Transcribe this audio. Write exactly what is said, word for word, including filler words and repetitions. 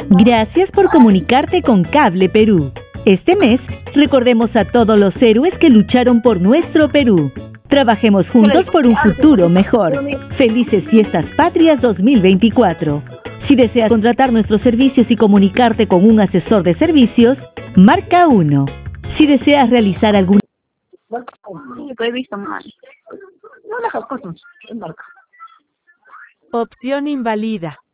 Gracias por comunicarte con Cable Perú. Este mes, recordemos a todos los héroes que lucharon por nuestro Perú. Trabajemos juntos por un futuro mejor. Felices Fiestas Patrias dos mil veinticuatro. Si deseas contratar nuestros servicios y comunicarte con un asesor de servicios, marca uno. Si deseas realizar algún... He visto mal. No dejas cosas. Opción invalida.